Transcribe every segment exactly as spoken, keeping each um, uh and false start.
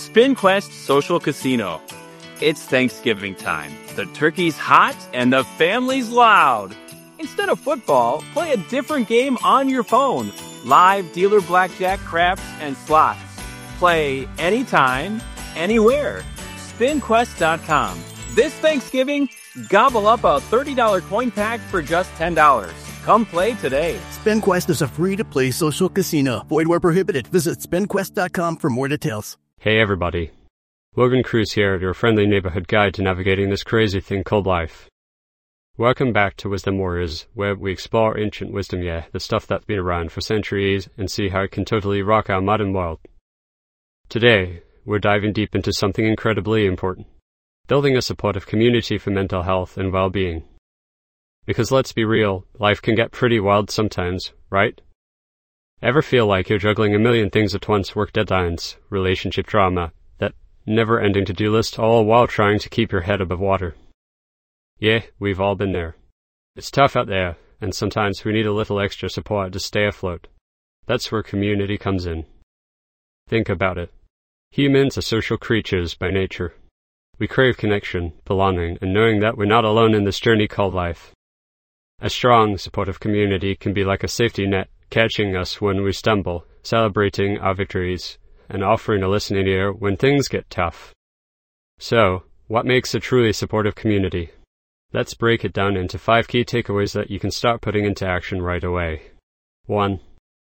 SpinQuest Social Casino. It's Thanksgiving time. The turkey's hot and the family's loud. Instead of football, play a different game on your phone. Live dealer blackjack, craps, and slots. Play anytime, anywhere. spin quest dot com. This Thanksgiving, gobble up a thirty dollars coin pack for just ten dollars. Come play today. SpinQuest is a free-to-play social casino. Void where prohibited. Visit spin quest dot com for more details. Hey everybody. Logan Cruz here, your friendly neighborhood guide to navigating this crazy thing called life. Welcome back to Wisdom Warriors, where we explore ancient wisdom, yeah, the stuff that's been around for centuries, and see how it can totally rock our modern world. Today, we're diving deep into something incredibly important. Building a supportive community for mental health and well-being. Because let's be real, life can get pretty wild sometimes, right? Ever feel like you're juggling a million things at once, work deadlines, relationship drama, that never-ending to-do list, all while trying to keep your head above water? Yeah, we've all been there. It's tough out there, and sometimes we need a little extra support to stay afloat. That's where community comes in. Think about it. Humans are social creatures by nature. We crave connection, belonging, and knowing that we're not alone in this journey called life. A strong, supportive community can be like a safety net, catching us when we stumble, celebrating our victories, and offering a listening ear when things get tough. So, what makes a truly supportive community? Let's break it down into five key takeaways that you can start putting into action right away. one.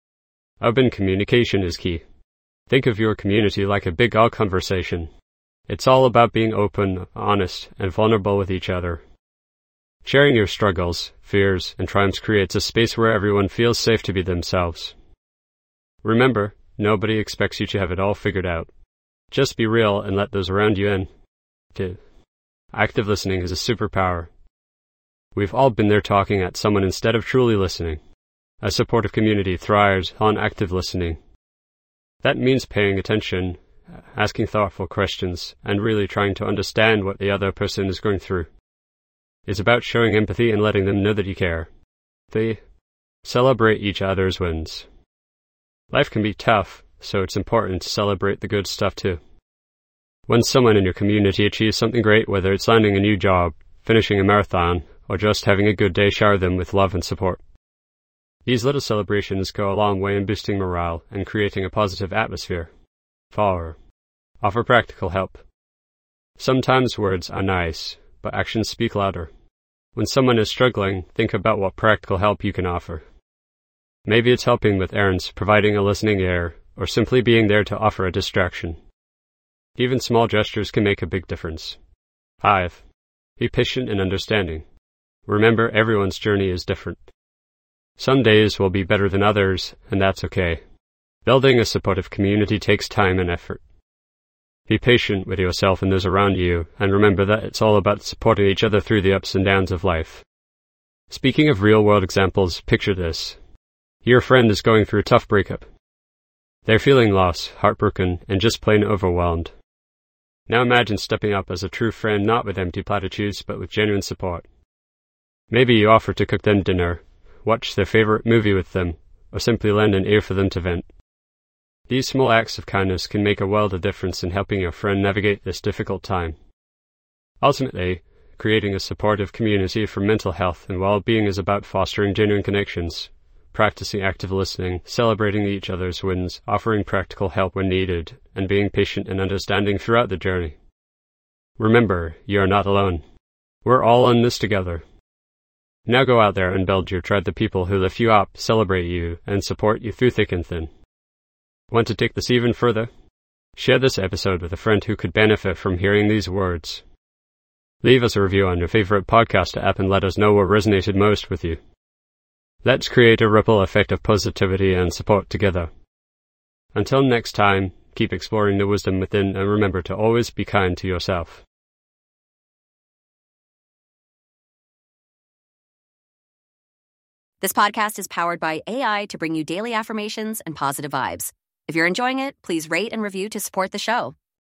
Open communication is key. Think of your community like a big all conversation. It's all about being open, honest, and vulnerable with each other. Sharing your struggles, fears, and triumphs creates a space where everyone feels safe to be themselves. Remember, nobody expects you to have it all figured out. Just be real and let those around you in. two. Active listening is a superpower. We've all been there talking at someone instead of truly listening. A supportive community thrives on active listening. That means paying attention, asking thoughtful questions, and really trying to understand what the other person is going through. It's about showing empathy and letting them know that you care. three. Celebrate each other's wins. Life can be tough, so it's important to celebrate the good stuff too. When someone in your community achieves something great, whether it's landing a new job, finishing a marathon, or just having a good day, shower them with love and support. These little celebrations go a long way in boosting morale and creating a positive atmosphere. four. Offer practical help. Sometimes words are nice, but actions speak louder. When someone is struggling, think about what practical help you can offer. Maybe it's helping with errands, providing a listening ear, or simply being there to offer a distraction. Even small gestures can make a big difference. five. Be patient and understanding. Remember, everyone's journey is different. Some days will be better than others, and that's okay. Building a supportive community takes time and effort. Be patient with yourself and those around you, and remember that it's all about supporting each other through the ups and downs of life. Speaking of real-world examples, picture this. Your friend is going through a tough breakup. They're feeling lost, heartbroken, and just plain overwhelmed. Now imagine stepping up as a true friend, not with empty platitudes, but with genuine support. Maybe you offer to cook them dinner, watch their favorite movie with them, or simply lend an ear for them to vent. These small acts of kindness can make a world of difference in helping your friend navigate this difficult time. Ultimately, creating a supportive community for mental health and well-being is about fostering genuine connections, practicing active listening, celebrating each other's wins, offering practical help when needed, and being patient and understanding throughout the journey. Remember, you are not alone. We're all in this together. Now go out there and build your tribe of people who lift you up, celebrate you, and support you through thick and thin. Want to take this even further? Share this episode with a friend who could benefit from hearing these words. Leave us a review on your favorite podcast app and let us know what resonated most with you. Let's create a ripple effect of positivity and support together. Until next time, keep exploring the wisdom within and remember to always be kind to yourself. This podcast is powered by A I to bring you daily affirmations and positive vibes. If you're enjoying it, please rate and review to support the show.